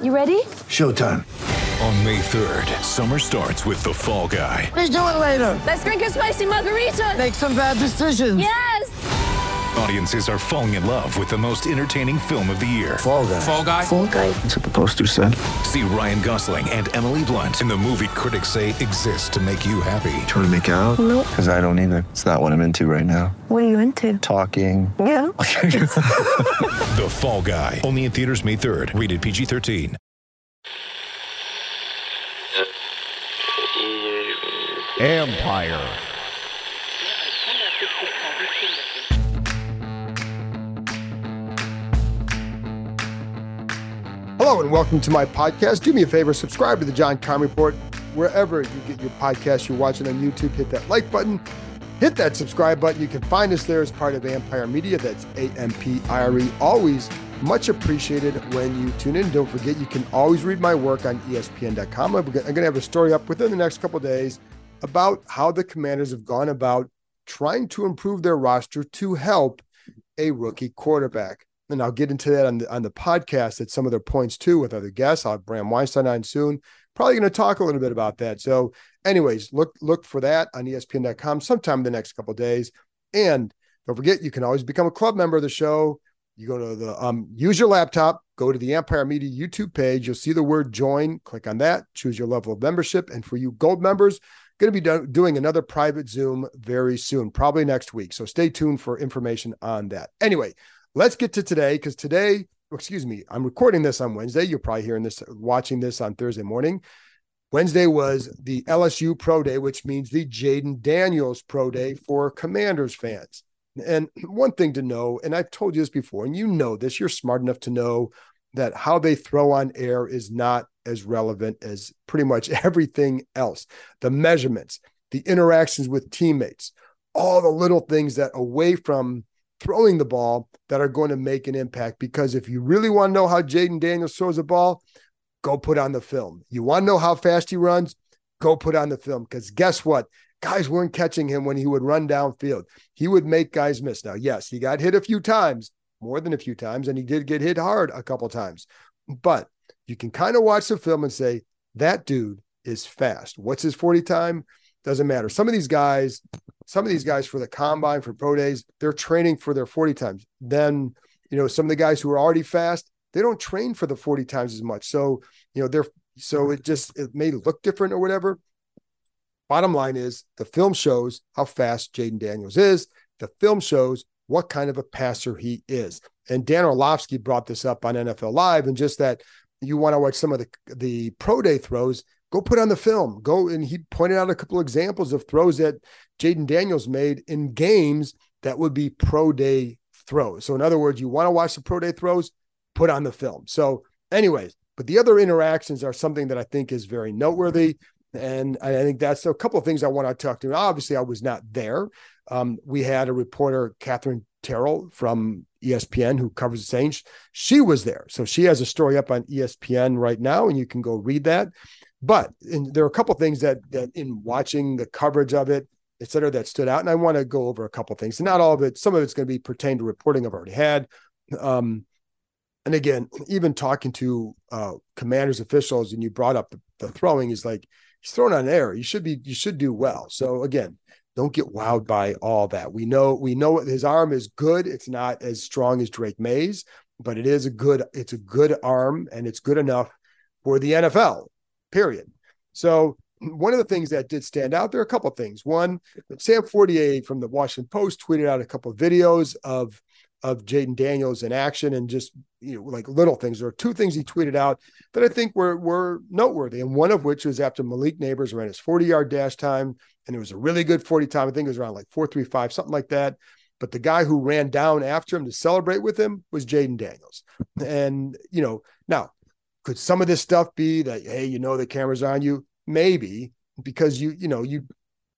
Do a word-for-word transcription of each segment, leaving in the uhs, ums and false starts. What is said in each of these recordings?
You ready? Showtime. On May third, summer starts with The Fall Guy. Let's do it later. Let's drink a spicy margarita. Make some bad decisions. Yes! Audiences are falling in love with the most entertaining film of the year. Fall Guy. Fall Guy? Fall Guy. That's what the poster said. See Ryan Gosling and Emily Blunt in the movie critics say exists to make you happy. Trying to make it out? Nope. Because I don't either. It's not what I'm into right now. What are you into? Talking. Yeah. The Fall Guy. Only in theaters May third. Rated P G thirteen. Empire. Hello and welcome to my podcast. Do me a favor, subscribe to the John Keim Report wherever you get your podcast. You're watching on YouTube, hit that like button, hit that subscribe button. You can find us there as part of Empire Media. That's A M P I R E. Always much appreciated when you tune in. Don't forget, you can always read my work on E S P N dot com. I'm going to have a story up within the next couple of days about how the Commanders have gone about trying to improve their roster to help a rookie quarterback. And I'll get into that on the, on the podcast at some of their points too with other guests. I'll have Bram Weinstein on soon. Probably going to talk a little bit about that. So anyways, look, look for that on E S P N dot com sometime in the next couple of days. And don't forget, you can always become a club member of the show. You go to the, um, use your laptop, go to the Empire Media YouTube page. You'll see the word join, click on that, choose your level of membership. And for you gold members, going to be do- doing another private Zoom very soon, probably next week. So stay tuned for information on that. Anyway, let's get to today, because today, excuse me, I'm recording this on Wednesday. You're probably hearing this, watching this on Thursday morning. Wednesday was the L S U Pro Day, which means the Jayden Daniels Pro Day for Commanders fans. And one thing to know, and I've told you this before, and you know this, you're smart enough to know that how they throw on air is not as relevant as pretty much everything else. The measurements, the interactions with teammates, all the little things that away from throwing the ball that are going to make an impact. Because if you really want to know how Jayden Daniels throws a ball, go put on the film. You want to know how fast he runs? Go put on the film. Because guess what? Guys weren't catching him when he would run downfield. He would make guys miss. Now, yes, he got hit a few times, more than a few times, and he did get hit hard a couple times. But you can kind of watch the film and say, that dude is fast. What's his forty time? Doesn't matter. Some of these guys, some of these guys for the combine, for pro days, they're training for their forty times. Then, you know, some of the guys who are already fast, they don't train for the forty times as much. So, you know, they're, so it just, it may look different or whatever. Bottom line is the film shows how fast Jayden Daniels is. The film shows what kind of a passer he is. And Dan Orlovsky brought this up on N F L Live, and just that you want to watch some of the, the pro day throws, go put on the film. Go, and he pointed out a couple of examples of throws that Jayden Daniels made in games that would be pro day throws. So in other words, you want to watch the pro day throws, put on the film. So anyways, but the other interactions are something that I think is very noteworthy. And I think that's a couple of things I want to talk to. Obviously, I was not there. Um, we had a reporter, Catherine Terrell from E S P N, who covers the Saints. She was there. So she has a story up on E S P N right now, and you can go read that. But and there are a couple of things that, that in watching the coverage of it, et cetera, that stood out. And I want to go over a couple of things. And not all of it. Some of it's going to be pertained to reporting I've already had. Um, and again, even talking to uh, Commanders officials, and you brought up the, the throwing, is like, he's throwing on air. You should be, you should do well. So again, don't get wowed by all that. We know, we know his arm is good. It's not as strong as Drake May's, but it is a good, it's a good arm, and it's good enough for the N F L, period. So one of the things that did stand out, there are a couple of things. One, Sam Fortier from the Washington Post tweeted out a couple of videos of, of Jayden Daniels in action, and just, you know, like little things. There are two things he tweeted out that I think were, were noteworthy. And one of which was after Malik Neighbors ran his forty yard dash time. And it was a really good forty time. I think it was around like four three five, something like that. But the guy who ran down after him to celebrate with him was Jayden Daniels. And, you know, now could some of this stuff be that, hey, you know, the camera's on you? Maybe, because you, you know, you,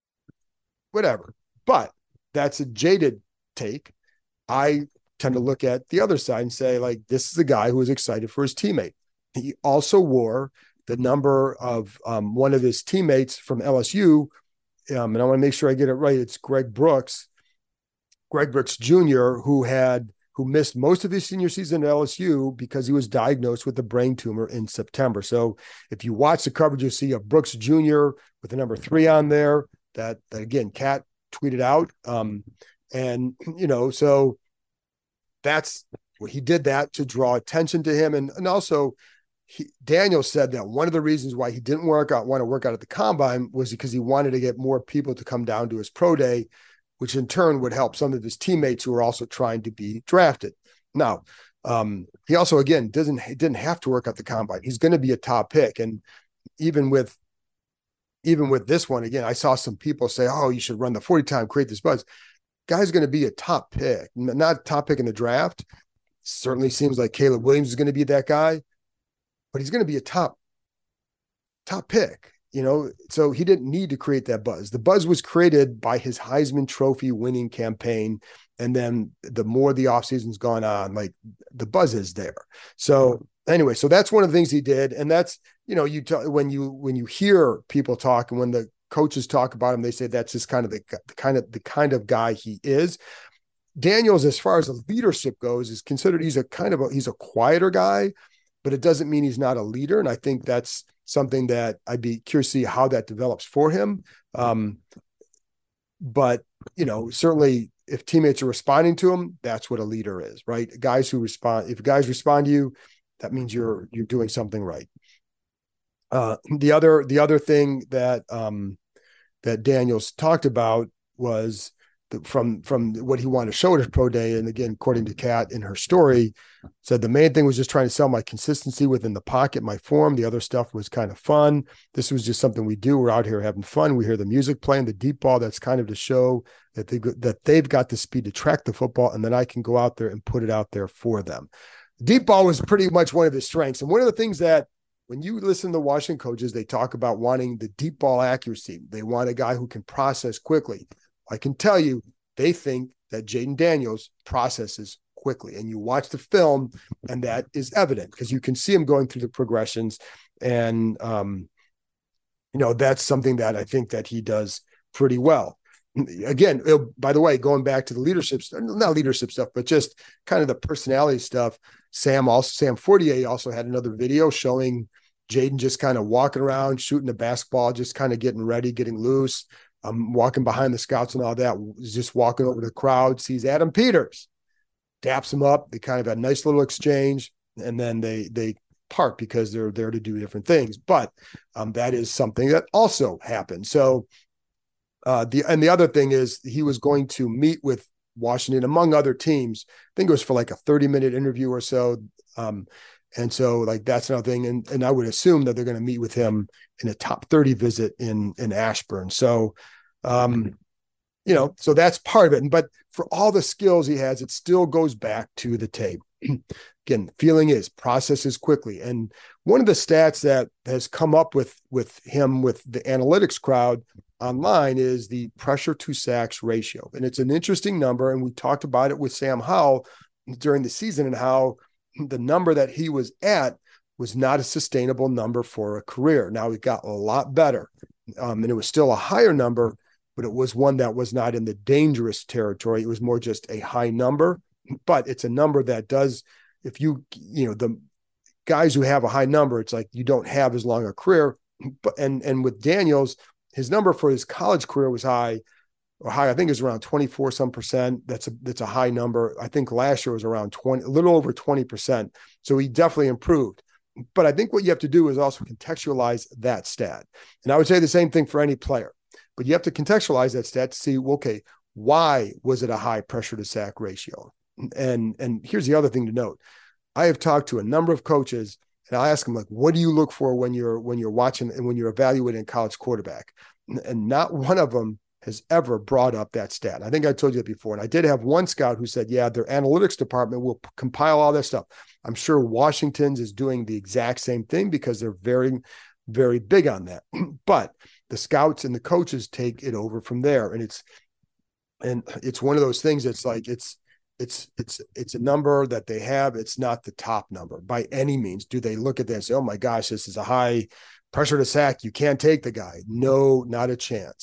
whatever. But that's a jaded take. I tend to look at the other side and say, like, this is a guy who was excited for his teammate. He also wore the number of um, one of his teammates from L S U. Um, and I want to make sure I get it right. It's Greg Brooks, Greg Brooks Junior, who had who missed most of his senior season at L S U because he was diagnosed with a brain tumor in September. So if you watch the coverage, you'll see a Brooks Junior with the number three on there that, that again, Cat tweeted out. Um, and, you know, so that's what he did, that to draw attention to him. And, and also he, Daniel said that one of the reasons why he didn't work out, want to work out at the combine was because he wanted to get more people to come down to his pro day, which in turn would help some of his teammates who are also trying to be drafted. Now, um, he also, again, doesn't didn't have to work at the combine. He's going to be a top pick. And even with even with this one, again, I saw some people say, oh, you should run the forty time, create this buzz. Guy's going to be a top pick, not a top pick in the draft. Certainly seems like Caleb Williams is going to be that guy, but he's going to be a top, top pick. You know, so he didn't need to create that buzz. The buzz was created by his Heisman Trophy winning campaign. And then the more the offseason's gone on, like the buzz is there. So anyway, so that's one of the things he did. And that's, you know, you t- when you when you hear people talk and when the coaches talk about him, they say that's just kind of the, the kind of the kind of guy he is. Daniels, as far as the leadership goes, is considered he's a kind of a he's a quieter guy, but it doesn't mean he's not a leader. And I think that's something that I'd be curious to see how that develops for him. Um, but, you know, certainly if teammates are responding to him, that's what a leader is, right? Guys who respond, if guys respond to you, that means you're, you're doing something right. Uh, the other, the other thing that, um, that Daniels talked about was the, from, from what he wanted to show at his pro day. And again, according to Kat in her story, said the main thing was just trying to sell my consistency within the pocket, my form. The other stuff was kind of fun. This was just something we do. We're out here having fun. We hear the music playing, the deep ball. That's kind of to show that they that they've got the speed to track the football, and then I can go out there and put it out there for them. Deep ball was pretty much one of his strengths. And one of the things that when you listen to Washington coaches, they talk about wanting the deep ball accuracy. They want a guy who can process quickly. I can tell you, they think that Jayden Daniels processes quickly. And you watch the film, and that is evident because you can see him going through the progressions. And, um, you know, that's something that I think that he does pretty well. Again, by the way, going back to the leadership, not leadership stuff, but just kind of the personality stuff. Sam also, Sam Fortier also had another video showing Jayden just kind of walking around, shooting the basketball, just kind of getting ready, getting loose. I'm walking behind the scouts and all that, just walking over to the crowd, sees Adam Peters, daps him up. They kind of had a nice little exchange, and then they they part because they're there to do different things. But um, that is something that also happened. So uh, the and the other thing is he was going to meet with Washington, among other teams. I think it was for like a thirty minute interview or so. Um, and so like that's another thing. And, and I would assume that they're going to meet with him in a top thirty visit in, in Ashburn. So, um, you know, so that's part of it. And, but for all the skills he has, it still goes back to the tape. Again, feeling is processes quickly. And one of the stats that has come up with, with him, with the analytics crowd online, is the pressure to sacks ratio. And it's an interesting number. And we talked about it with Sam Howell during the season, and how the number that he was at was not a sustainable number for a career. Now it got a lot better, um, and it was still a higher number, but it was one that was not in the dangerous territory. It was more just a high number, but it's a number that does, if you, you know, the guys who have a high number, it's like you don't have as long a career. But, and, and with Daniels, his number for his college career was high, or high, I think it was around twenty-four some percent. That's a, that's a high number. I think last year was around twenty, a little over twenty percent. So he definitely improved. But I think what you have to do is also contextualize that stat. And I would say the same thing for any player, but you have to contextualize that stat to see, okay, why was it a high pressure to sack ratio? And, and here's the other thing to note. I have talked to a number of coaches, and I ask them, like, what do you look for when you're, when you're watching and when you're evaluating a college quarterback? And not one of them has ever brought up that stat. I think I told you that before. And I did have one scout who said, yeah, their analytics department will p- compile all that stuff. I'm sure Washington's is doing the exact same thing because they're very, very big on that. But the scouts and the coaches take it over from there. And it's, and it's one of those things that's like, it's, it's, it's, it's a number that they have. It's not the top number by any means. Do they look at that and say, oh my gosh, this is a high pressure to sack, you can't take the guy? No, not a chance.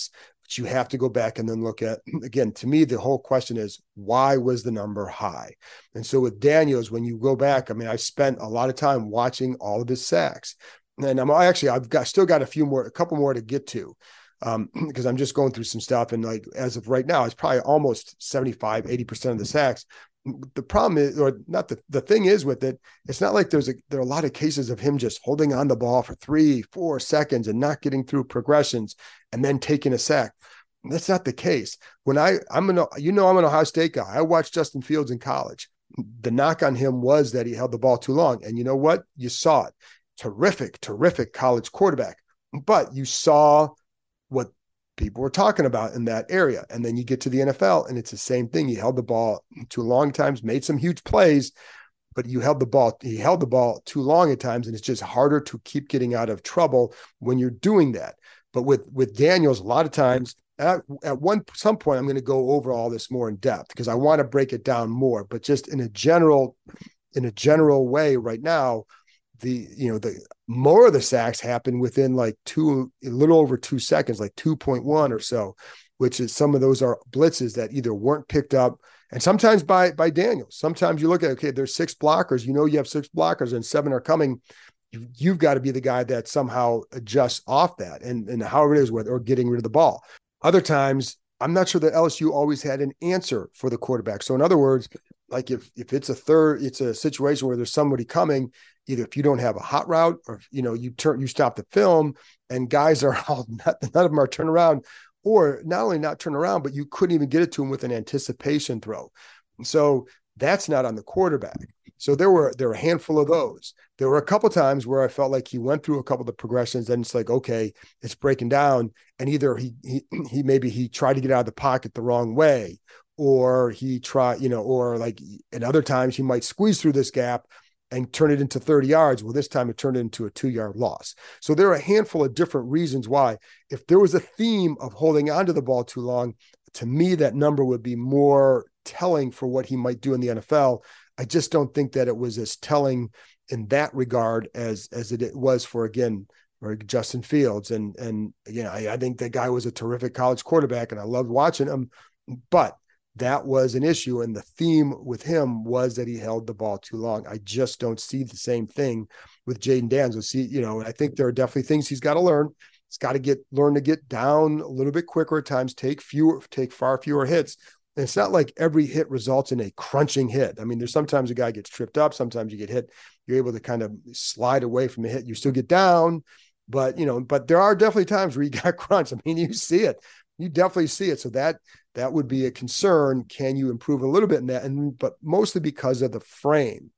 But you have to go back and then look at, again, to me, the whole question is, why was the number high? And so with Daniels, when you go back, I mean, I spent a lot of time watching all of his sacks. And I'm actually, I've got still got a few more, a couple more to get to, um, because I'm just going through some stuff. And like, as of right now, it's probably almost seventy-five, eighty percent of the sacks. The problem is, or not the, the thing is with it, it's not like there's a, there are a lot of cases of him just holding on the ball for three, four seconds and not getting through progressions and then taking a sack. That's not the case. When I, I'm an, you know, I'm an Ohio State guy. I watched Justin Fields in college. The knock on him was that he held the ball too long. And you know what? You saw it. Terrific, terrific college quarterback. But you saw what people were talking about in that area. And then you get to the N F L and it's the same thing. He held the ball too long times, made some huge plays, but you held the ball, he held the ball too long at times. And it's just harder to keep getting out of trouble when you're doing that. But with, with Daniels, a lot of times at, at one, some point, I'm going to go over all this more in depth because I want to break it down more, but just in a general, in a general way right now, the, you know, the more of the sacks happen within like two, a little over two seconds, like two point one or so, which is some of those are blitzes that either weren't picked up and sometimes by, by Daniels. Sometimes you look at, okay, there's six blockers, you know, you have six blockers and seven are coming. You've, you've got to be the guy that somehow adjusts off that and, and however it is with, or getting rid of the ball. Other times, I'm not sure that L S U always had an answer for the quarterback. So in other words, like if, if it's a third, it's a situation where there's somebody coming, either if you don't have a hot route or, if, you know, you turn, you stop the film and guys are all, not, none of them are turn around, or not only not turn around, but you couldn't even get it to him with an anticipation throw. And so that's not on the quarterback. So there were, there were a handful of those. There were a couple of times where I felt like he went through a couple of the progressions and it's like, okay, it's breaking down. And either he, he, he, maybe he tried to get out of the pocket the wrong way, or he tried, you know, or like at other times he might squeeze through this gap and turn it into thirty yards. Well, this time it turned into a two yard loss. So there are a handful of different reasons why. If there was a theme of holding onto the ball too long, to me, that number would be more telling for what he might do in the N F L. I just don't think that it was as telling in that regard as, as it was for, again, for Justin Fields. And, and, you know, I, I think that guy was a terrific college quarterback and I loved watching him, but that was an issue. And the theme with him was that he held the ball too long. I just don't see the same thing with Jayden Daniels. See, you know, I think there are definitely things he's got to learn. He's got to get, learn to get down a little bit quicker at times, take fewer, take far fewer hits. And it's not like every hit results in a crunching hit. I mean, there's sometimes a guy gets tripped up. Sometimes you get hit. You're able to kind of slide away from the hit. You still get down, but, you know, but there are definitely times where you got crunched. I mean, you see it. You definitely see it. So that, that would be a concern. Can you improve a little bit in that? And, but mostly because of the frame.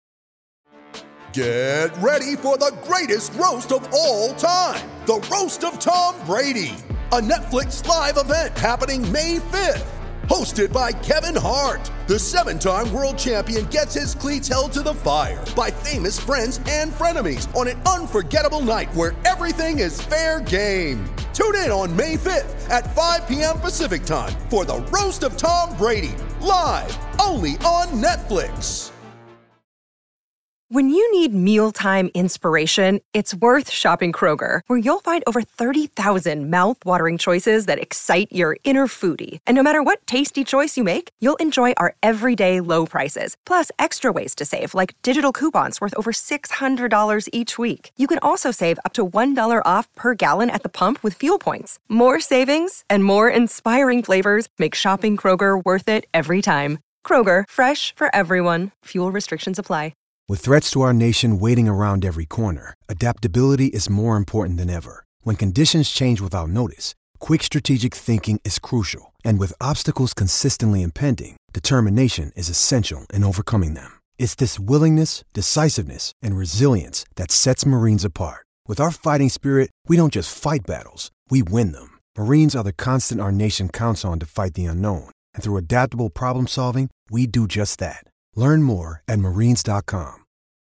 Get ready for the greatest roast of all time. The Roast of Tom Brady. A Netflix live event happening May fifth. Hosted by Kevin Hart, the seven-time world champion gets his cleats held to the fire by famous friends and frenemies on an unforgettable night where everything is fair game. Tune in on May fifth at five p.m. Pacific time for the Roast of Tom Brady, live only on Netflix. When you need mealtime inspiration, it's worth shopping Kroger, where you'll find over thirty thousand mouth-watering choices that excite your inner foodie. And no matter what tasty choice you make, you'll enjoy our everyday low prices, plus extra ways to save, like digital coupons worth over six hundred dollars each week. You can also save up to one dollar off per gallon at the pump with fuel points. More savings and more inspiring flavors make shopping Kroger worth it every time. Kroger, fresh for everyone. Fuel restrictions apply. With threats to our nation waiting around every corner, adaptability is more important than ever. When conditions change without notice, quick strategic thinking is crucial. And with obstacles consistently impending, determination is essential in overcoming them. It's this willingness, decisiveness, and resilience that sets Marines apart. With our fighting spirit, we don't just fight battles, we win them. Marines are the constant our nation counts on to fight the unknown. And through adaptable problem solving, we do just that. Learn more at marines dot com.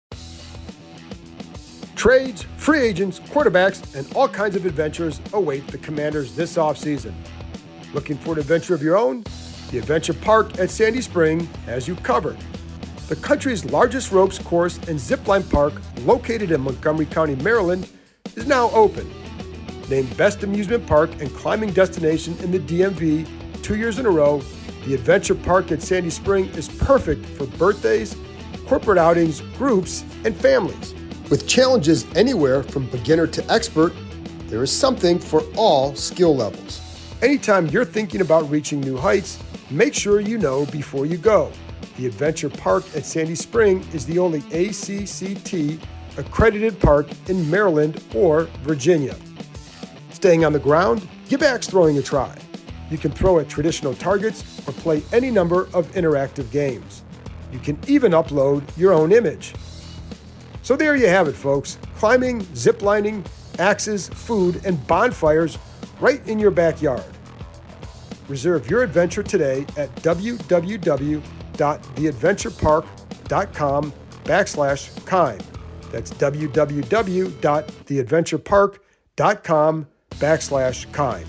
Trades, free agents, quarterbacks, and all kinds of adventures await the Commanders this offseason. Looking for an adventure of your own? The Adventure Park at Sandy Spring has you covered. The country's largest ropes course and zipline park, located in Montgomery County, Maryland, is now open. Named Best Amusement Park and Climbing Destination in the D M V two years in a row, the Adventure Park at Sandy Spring is perfect for birthdays, corporate outings, groups, and families. With challenges anywhere from beginner to expert, there is something for all skill levels. Anytime you're thinking about reaching new heights, make sure you know before you go. The Adventure Park at Sandy Spring is the only A C C T accredited park in Maryland or Virginia. Staying on the ground, give axe throwing a try. You can throw at traditional targets or play any number of interactive games. You can even upload your own image. So there you have it, folks. Climbing, ziplining, axes, food, and bonfires right in your backyard. Reserve your adventure today at www.theadventurepark.com backslash Keim. That's www.theadventurepark.com backslash Keim.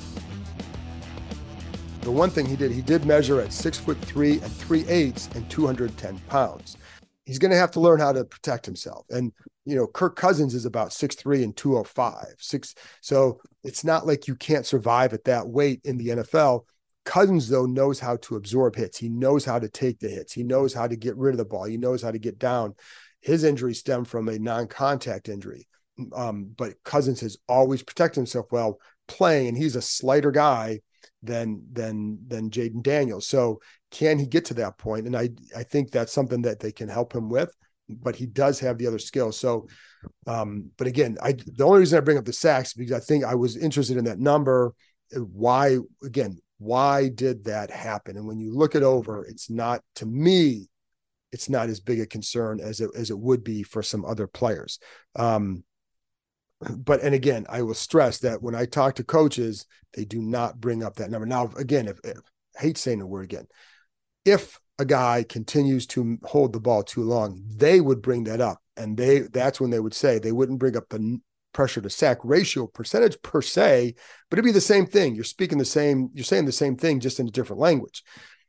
The one thing he did, he did measure at six foot three and three eighths and two hundred ten pounds. He's going to have to learn how to protect himself. And, you know, Kirk Cousins is about six three and two oh five. Six, so it's not like you can't survive at that weight in the N F L. Cousins, though, knows how to absorb hits. He knows how to take the hits. He knows how to get rid of the ball. He knows how to get down. His injury stemmed from a non-contact injury. Um, but Cousins has always protected himself well playing, and he's a slighter guy than than than Jayden Daniels. So can he get to that point? And I I think that's something that they can help him with, but he does have the other skills. So, um, but again, I the only reason I bring up the sacks because I think I was interested in that number. Why, again, why did that happen? And when you look it over, it's not, to me, it's not as big a concern as it as it would be for some other players. Um, But, and again, I will stress that when I talk to coaches, they do not bring up that number. Now, again, if, if I hate saying the word again, if a guy continues to hold the ball too long, they would bring that up. And they, that's when they would say they wouldn't bring up the pressure to sack ratio percentage per se, but it'd be the same thing. You're speaking the same, you're saying the same thing, just in a different language.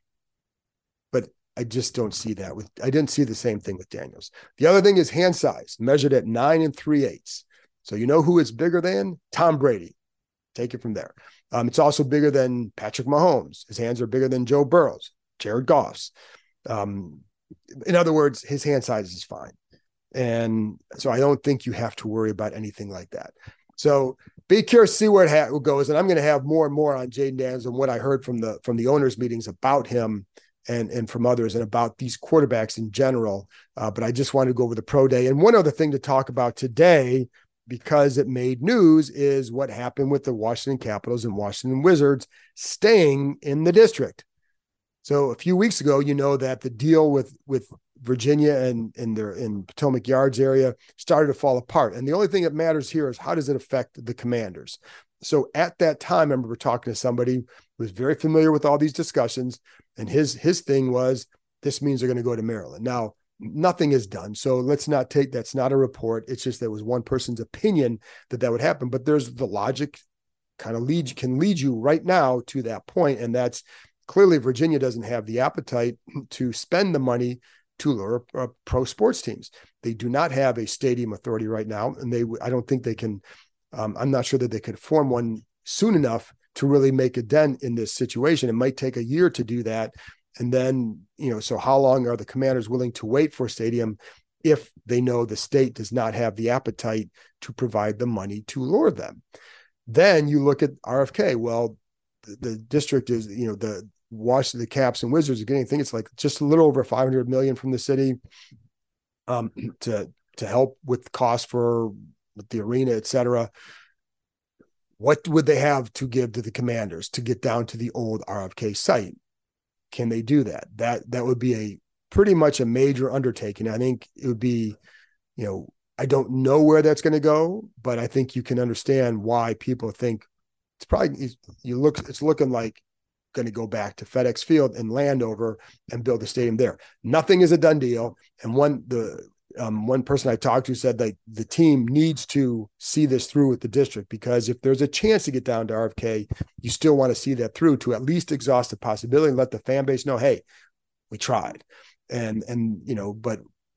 But I just don't see that with, I didn't see the same thing with Daniels. The other thing is hand size, measured at nine and three eighths. So you know who it's bigger than? Tom Brady. Take it from there. Um, it's also bigger than Patrick Mahomes. His hands are bigger than Joe Burrow's, Jared Goff's. Um, in other words, his hand size is fine. And so I don't think you have to worry about anything like that. So be curious to see where it ha- goes. And I'm going to have more and more on Jayden Daniels and what I heard from the from the owners' meetings about him and, and from others and about these quarterbacks in general. Uh, but I just wanted to go over the pro day. And one other thing to talk about today, because it made news, is what happened with the Washington Capitals and Washington Wizards staying in the district. So a few weeks ago, you know that the deal with, with Virginia and in their in Potomac Yards area started to fall apart. And the only thing that matters here is how does it affect the Commanders? So at that time, I remember talking to somebody who was very familiar with all these discussions, and his his thing was, this means they're going to go to Maryland. Now, nothing is done. So let's not take, that's not a report. It's just there was one person's opinion that that would happen, but there's the logic kind of lead, can lead you right now to that point. And that's clearly Virginia doesn't have the appetite to spend the money to lure uh, pro sports teams. They do not have a stadium authority right now. And they, I don't think they can, um, I'm not sure that they could form one soon enough to really make a dent in this situation. It might take a year to do that. And then, you know, so how long are the Commanders willing to wait for a stadium if they know the state does not have the appetite to provide the money to lure them? Then you look at R F K. Well, the, the district is, you know, the Washington, the Caps and Wizards are getting, I think it's like just a little over five hundred million from the city um, to, to help with costs for with the arena, et cetera. What would they have to give to the Commanders to get down to the old R F K site? Can they do that? That that would be a pretty much a major undertaking. I think it would be, you know, I don't know where that's going to go, but I think you can understand why people think it's probably, you look, it's looking like going to go back to FedEx Field in Landover and build a stadium there. Nothing is a done deal. And one, the um, one person I talked to said that the team needs to see this through with the district, because if there's a chance to get down to R F K, you still want to see that through to at least exhaust the possibility and let the fan base know, hey, we tried. And, and, you know, but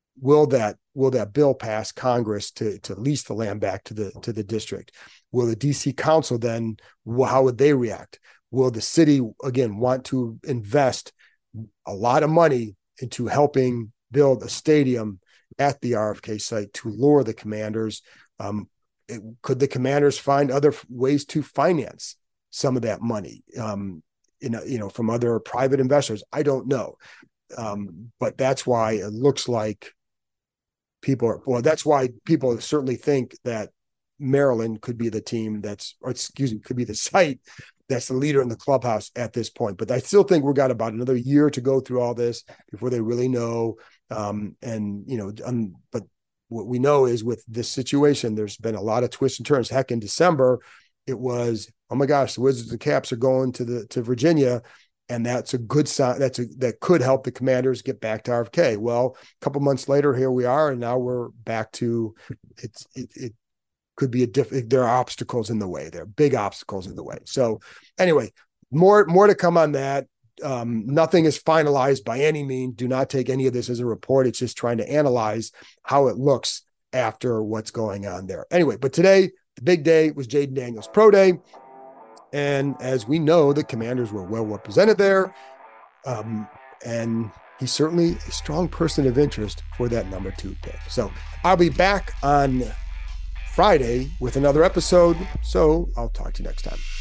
will that will that bill pass Congress to to lease the land back to the to the district? Will the D C Council then, how would they react? Will the city again want to invest a lot of money into helping build a stadium at the R F K site to lure the Commanders? Um, it, could the Commanders find other ways to finance some of that money? Um, you know, you know, from other private investors? I don't know, um, but that's why it looks like people are. Well, that's why people certainly think that Maryland could be the team that's, or excuse me, could be the site that's the leader in the clubhouse at this point. But I still think we've got about another year to go through all this before they really know. Um, and, you know, um, but what we know is with this situation, there's been a lot of twists and turns. Heck, in December, it was, oh my gosh, the Wizards and Caps are going to the, to Virginia. And that's a good sign. That's a, that could help the Commanders get back to R F K. Well, a couple months later, here we are. And now we're back to it's, it, it could be a different, there are obstacles in the way. There are big obstacles in the way. So anyway, more, more to come on that. Um, nothing is finalized by any means. Do not take any of this as a report. It's just trying to analyze how it looks after what's going on there. Anyway, but today, the big day was Jayden Daniels Pro Day. And as we know, the Commanders were well represented there. Um, and he's certainly a strong person of interest for that number two pick. So I'll be back on Friday with another episode. So I'll talk to you next time.